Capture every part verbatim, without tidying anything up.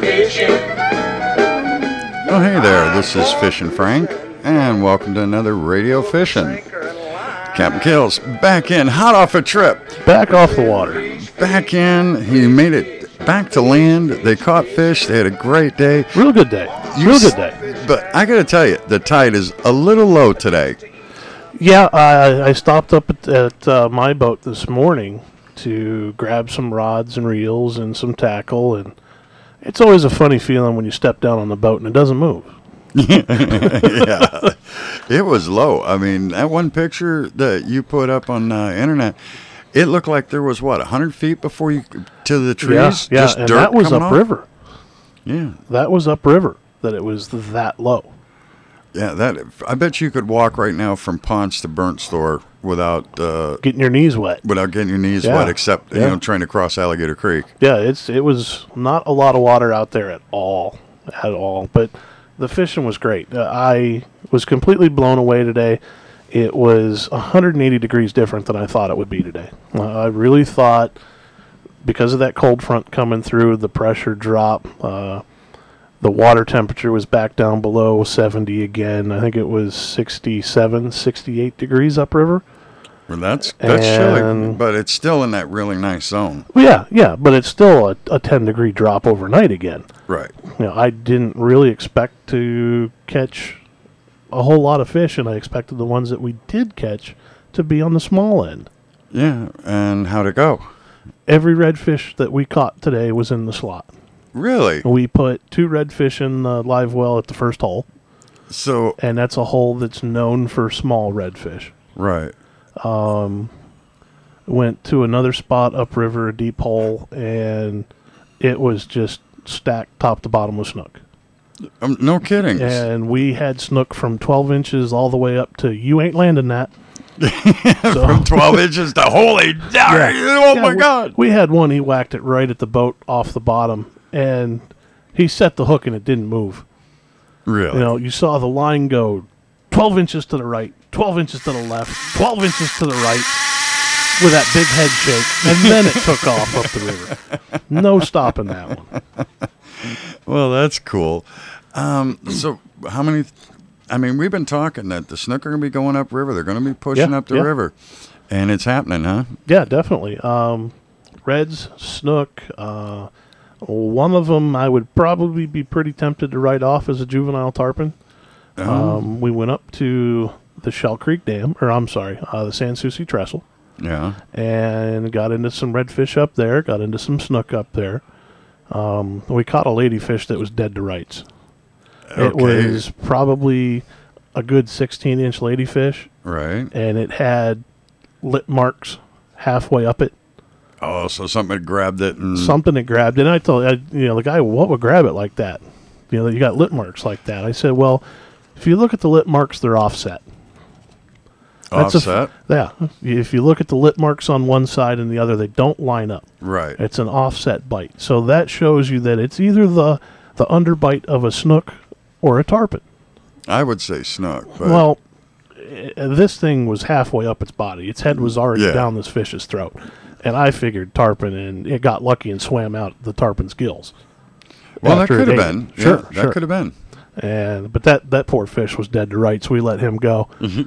Oh, hey there, this is Fishin' Frank, and welcome to another Radio Fishin'. Captain Kills back in, hot off a trip. Back off the water. Back in, he made it back to land. They caught fish, they had a great day. Real good day. You Real s- good day. But I gotta tell you, the tide is a little low today. Yeah, I, I stopped up at, at uh, my boat this morning to grab some rods and reels and some tackle, and it's always a funny feeling when you step down on the boat and it doesn't move. Yeah, it was low. I mean, that one picture that you put up on uh, internet, it looked like there was what, a hundred feet before you to the trees. Yeah, yeah, Just and dirt that was coming off? upriver. Yeah, That was upriver that it was that low. yeah. That I bet you could walk right now from Ponce to Burnt Store without uh, Getting your knees wet. without getting your knees Yeah, wet, except you yeah. know trying to cross Alligator Creek. Yeah, it's it was not a lot of water out there at all, at all. But the fishing was great. Uh, I was completely blown away today. It was one hundred eighty degrees different than I thought it would be today. Uh, I really thought because of that cold front coming through, the pressure drop, uh, the water temperature was back down below seventy again. I think it was sixty-seven, sixty-eight degrees upriver. Well, that's that's chilly, And- but it's still in that really nice zone. Well, yeah, yeah, but it's still a, a ten degree drop overnight again. Right. You know, I didn't really expect to catch a whole lot of fish, and I expected the ones that we did catch to be on the small end. Yeah. And how'd it go? Every redfish that we caught today was in the slot. Really? We put two redfish in the live well at the first hole, So and that's a hole that's known for small redfish. right. Went to another spot upriver, a deep hole, and it was just stacked top to bottom with snook. Um, no kidding. And we had snook from twelve inches all the way up to you ain't landing that. So- From twelve inches to holy, Yeah. oh Yeah, my we- God! We had one, he whacked it right at the boat off the bottom, and he set the hook and it didn't move. Really? You know, you saw the line go twelve inches to the right, twelve inches to the left, twelve inches to the right, with that big head shake, and then it took off up the river. No stopping that one. Well, that's cool. Um, so, how many? I mean, we've been talking that the snook are going to be going upriver. They're going to be pushing Yeah, up the yeah. river, and it's happening, huh? Yeah, definitely. Um, reds, snook. Uh, one of them I would probably be pretty tempted to write off as a juvenile tarpon. Oh, Um, we went up to the Shell Creek Dam, or I'm sorry, uh, the Sans Souci Trestle, yeah. and got into some redfish up there, got into some snook up there. Um, we caught a ladyfish that was dead to rights. It Okay. was probably a good sixteen inch ladyfish, Right. and it had lip marks halfway up it. Oh, so something had grabbed it and Something that grabbed it. And I told I, you know the guy, what would grab it like that? You know, you got lip marks like that. I said, well, if you look at the lip marks, they're offset. That's a f- offset. Yeah. If you look at the lip marks on one side and the other, they don't line up. Right. It's an offset bite. So that shows you that it's either the, the underbite of a snook or a tarpon. I would say snook, but Well, i- this thing was halfway up its body. Its head was already Yeah. down this fish's throat. And I figured tarpon, and it got lucky and swam out the tarpon's gills. well, that after could it have ate been. it. Sure, yeah, sure. that could have been. And but that, that poor fish was dead to rights. We let him go.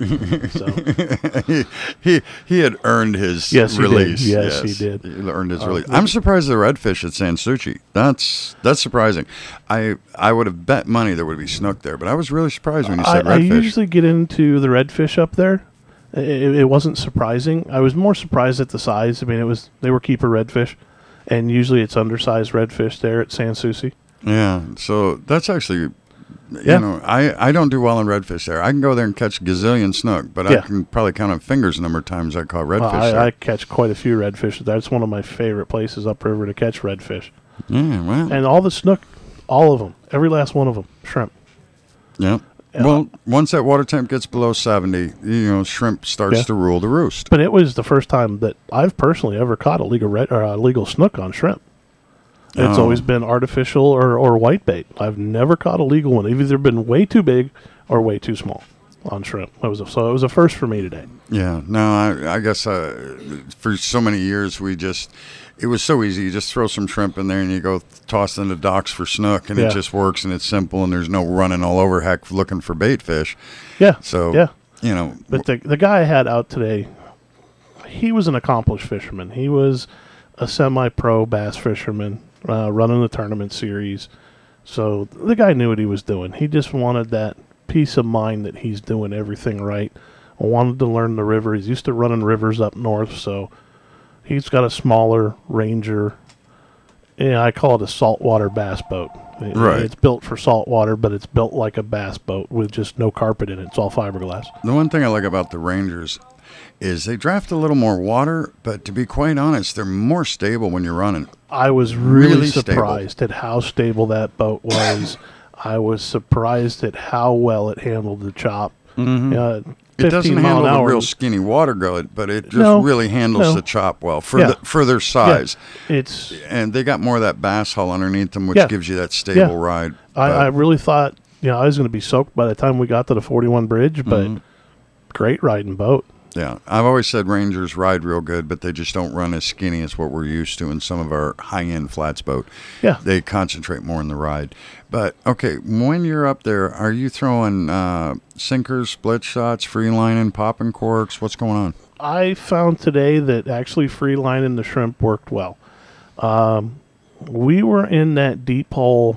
So he, he he had earned his Yes, he did. release. Yes, he did. He earned his Uh, release. I'm surprised the redfish at Sans Souci. That's that's surprising. I I would have bet money there would be snook there, but I was really surprised when you I, said I redfish. usually get into the redfish up there. It, it wasn't surprising. I was more surprised at the size. I mean, it was they were keeper redfish, and usually it's undersized redfish there at Sans Souci. Yeah, so that's actually, Yeah. you know, I, I don't do well on redfish there. I can go there and catch gazillion snook, but I Yeah. can probably count on fingers the number of times I caught redfish Well, I, there. I catch quite a few redfish. That's one of my favorite places upriver to catch redfish. yeah, well, And all the snook, all of them, every last one of them, shrimp. yeah. Yeah. Well, once that water temp gets below seventy, you know, shrimp starts Yeah. to rule the roost. But it was the first time that I've personally ever caught a legal red or a legal snook on shrimp. It's Oh. always been artificial or, or white bait. I've never caught a legal one. They've either been way too big or way too small on shrimp. It was a, so it was a first for me today. Yeah, no, I, I guess uh, for so many years we just, it was so easy. You just throw some shrimp in there and you go toss into docks for snook, and Yeah. it just works, and it's simple, and there's no running all over heck looking for bait fish. Yeah. So, yeah. you know, But the the guy I had out today, he was an accomplished fisherman. He was a semi-pro bass fisherman uh, running the tournament series. So the guy knew what he was doing. He just wanted that peace of mind that he's doing everything right. I wanted to learn the river. He's used to running rivers up north, so he's got a smaller Ranger. Yeah, I call it a saltwater bass boat. It- Right. It's built for saltwater, but it's built like a bass boat with just no carpet in it. It's all fiberglass. the one thing I like about the Rangers is they draft a little more water, but to be quite honest, they're more stable when you're running. I was really, Really stable. surprised at how stable that boat was. I was surprised at how well it handled the chop. Mm-hmm. Uh, It doesn't mile handle an the hour. real skinny water gullet, but it just No, really handles no. the chop well for Yeah. the for their Yeah, size. it's. And they got more of that bass hull underneath them, which Yeah. gives you that stable Yeah. ride. I, But- I really thought, you know, I was going to be soaked by the time we got to the forty-one bridge, but Mm-hmm. great riding boat. Yeah, I've always said Rangers ride real good, but they just don't run as skinny as what we're used to in some of our high-end flats boat. Yeah. They concentrate more on the ride. But, okay, when you're up there, are you throwing uh, sinkers, split shots, free lining, popping corks? What's going on? I found today that actually free lining the shrimp worked well. Um, we were in that deep hole.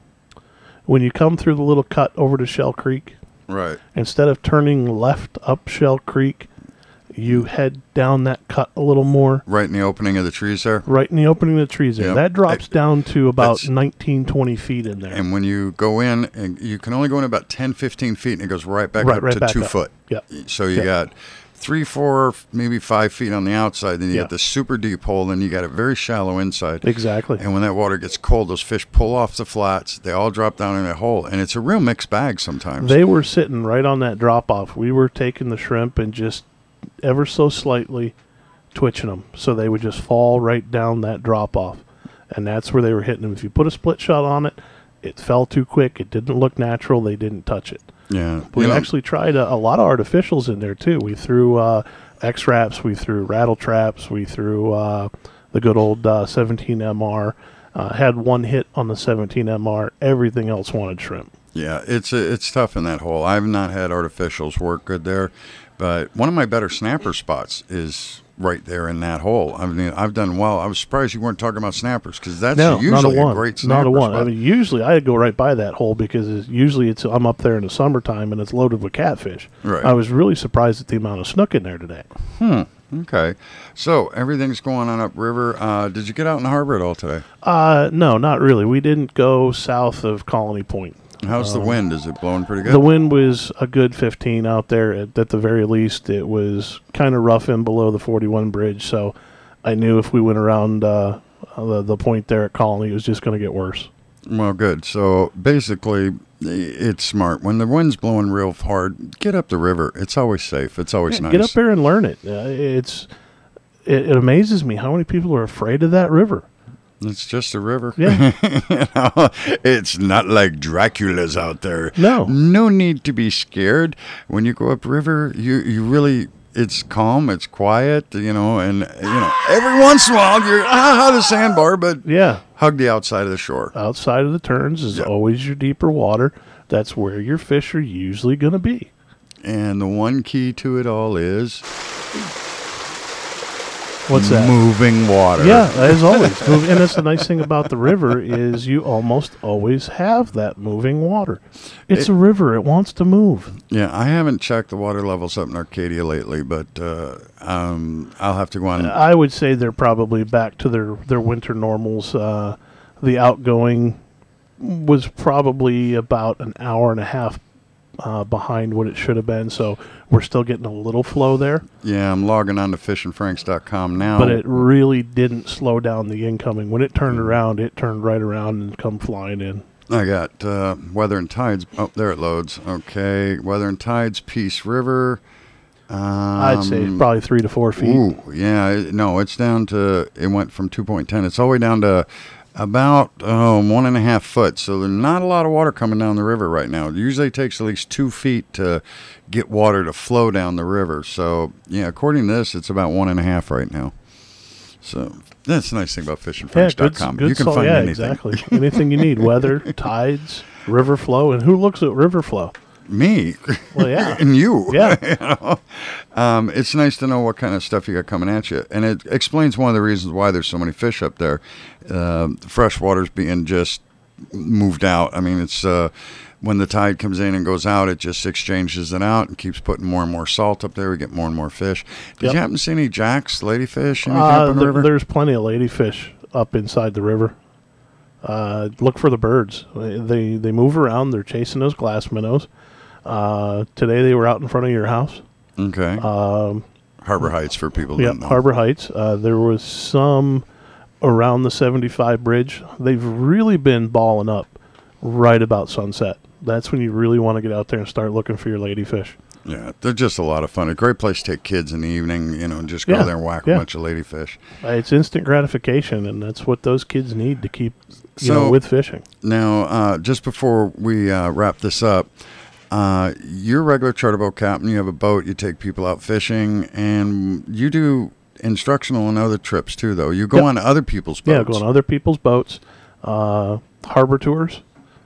When you come through the little cut over to Shell Creek, Right. instead of turning left up Shell Creek, you head down that cut a little more, Right in the opening of the trees there. right in the opening of the trees there. Yep. That drops I- down to about that's- nineteen, twenty feet in there. And when you go in, and you can only go in about ten, fifteen feet, and it goes right back Right, up right to back two up. foot. Yep. So you Yep. got three, four, maybe five feet on the outside. Then you Yeah. got the super deep hole. Then you got a very shallow inside. Exactly. And when that water gets cold, those fish pull off the flats. They all drop down in that hole, and it's a real mixed bag sometimes. They were sitting right on that drop off. We were taking the shrimp and just ever so slightly twitching them, so they would just fall right down that drop off, and that's where they were hitting them. If you put a split shot on it, it fell too quick. It didn't look natural. They didn't touch it. yeah, We you know, actually tried a, a lot of artificials in there too. We threw uh, X-Wraps, we threw rattle traps, we threw uh, the good old uh, seventeen M R. Uh, had one hit on the seventeen M R. Everything else wanted shrimp. yeah, it's it's tough in that hole. I've not had artificials work good there, but one of my better snapper spots is right there in that hole. I mean, I've done well. I was surprised you weren't talking about snappers, because that's No, usually not a one. great snapper Not a one. spot. I mean, usually I go right by that hole because it's, usually it's I'm up there in the summertime and it's loaded with catfish. Right. I was really surprised at the amount of snook in there today. Okay, so everything's going on upriver. Uh, did you get out in the harbor at all today? Uh, no, not really. We didn't go south of Colony Point. How's the wind? Is it blowing pretty good? The wind was a good fifteen out there. At, at the very least, it was kind of rough in below the forty-one bridge. So I knew if we went around uh, the, the point there at Colony, it was just going to get worse. Well, good. So basically, it's smart. When the wind's blowing real hard, get up the river. It's always safe. It's always Yeah, nice. Get up there and learn it. Uh, it's it, it amazes me how many people are afraid of that river. It's just a river. Yeah. You know, it's not like Dracula's out there. No. No need to be scared. When you go upriver, you, you really, it's calm, it's quiet, you know, and, you know, every once in a while you're, ah, the sandbar, but Yeah. hug the outside of the shore. Outside of the turns is Yeah. always your deeper water. That's where your fish are usually going to be. And the one key to it all is What's that? moving water. Yeah, as always. Move- and that's the nice thing about the river is you almost always have that moving water. It's It- a river. It wants to move. Yeah, I haven't checked the water levels up in Arcadia lately, but uh, um, I'll have to go on. I would say they're probably back to their, their winter normals. Uh, the outgoing was probably about an hour and a half uh, behind what it should have been, so we're still getting a little flow there. Yeah, I'm logging on to fish and franks dot com now. But it really didn't slow down the incoming. When it turned around, it turned right around and come flying in. I got uh, Weather and Tides. Oh, there it loads. Okay, Weather and Tides, Peace River. Um, I'd say probably three to four feet. Ooh, yeah. It, no, it's down to, it went from two point one zero. It's all the way down to about oh, one and a half foot. So there's not a lot of water coming down the river right now. It usually takes at least two feet to get water to flow down the river. So, yeah, according to this, it's about one and a half right now. So That's the nice thing about fishing Yeah, franks dot good, com. good You can salt. find yeah, anything. exactly. Anything you need, weather, tides, river flow. And who looks at river flow? Me. Well, yeah. And you. Yeah. You know? um, it's nice to know what kind of stuff you got coming at you. And it explains one of the reasons why there's so many fish up there. Uh, the fresh water's being just moved out. I mean, it's uh, when the tide comes in and goes out, it just exchanges it out and keeps putting more and more salt up there. We get more and more fish. Did Yep. you happen to see any jacks, ladyfish, anything Uh, up in the th- river? there's plenty of ladyfish up inside the river. Uh, look for the birds. They they move around. They're chasing those glass minnows. Uh, today they were out in front of your house. Okay. Um, Harbor Heights for people. yeah, That know. Harbor Heights. Uh, there was some around the seventy-five bridge. They've really been balling up right about sunset. That's when you really want to get out there and start looking for your ladyfish. Yeah, they're just a lot of fun. A great place to take kids in the evening, you know, and just go Yeah, there and whack yeah. a bunch of ladyfish. Uh, it's instant gratification, and that's what those kids need to keep, you So- know, with fishing. Now, uh, just before we uh, wrap this up, uh, you're a regular charter boat captain. You have a boat. You take people out fishing, and you do instructional and other trips too. Though you go Yep. on other people's Yeah, boats. go on other people's boats, uh, harbor tours.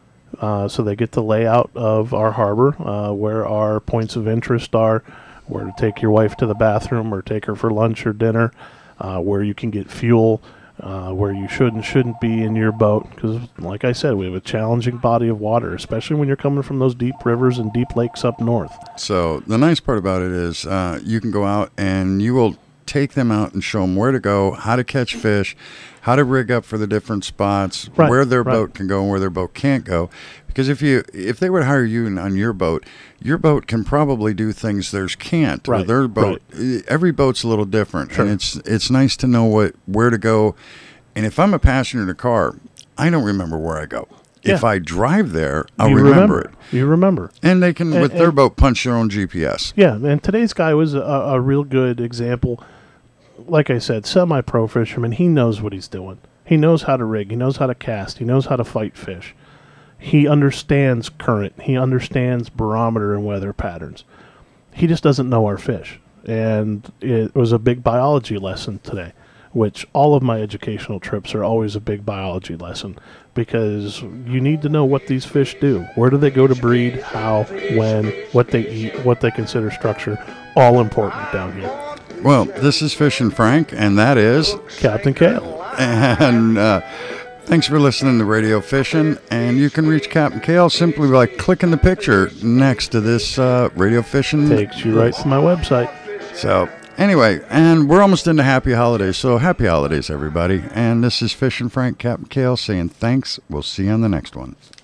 Uh, so they get the layout of our harbor, uh, where our points of interest are, where to take your wife to the bathroom or take her for lunch or dinner, uh, where you can get fuel, uh, where you should and shouldn't be in your boat. Because, like I said, we have a challenging body of water, especially when you're coming from those deep rivers and deep lakes up north. So the nice part about it is uh, you can go out and you will take them out and show them where to go, how to catch fish, how to rig up for the different spots, Right, where their right. boat can go and where their boat can't go. Because if you if they would hire you on your boat, your boat can probably do things theirs can't. Or Right, their boat, every boat's a little different, Sure. and it's it's nice to know what where to go. And if I'm a passenger in a car, I don't remember where I go. If Yeah. I drive there, I'll you remember, it. You remember. And they can, And- with their and- boat, punch their own G P S. Yeah, and today's guy was a, a real good example. Like I said, semi-pro fisherman. He knows what he's doing. He knows how to rig. He knows how to cast. He knows how to fight fish. He understands current. He understands barometer and weather patterns. He just doesn't know our fish. And it was a big biology lesson today, which all of my educational trips are always a big biology lesson, because you need to know what these fish do. Where do they go to breed? How? When? What they eat? What they consider structure? All important down here. Well, this is Fishin' Frank, and that is, Captain Kale. and uh, thanks for listening to Radio Fishing. And you can reach Captain Kale simply by clicking the picture next to this uh, Radio Fishing. Takes you right to my website. So, anyway, and we're almost into happy holidays, so happy holidays, everybody. And this is Fishin' Frank, Captain Kale, saying thanks. We'll see you on the next one.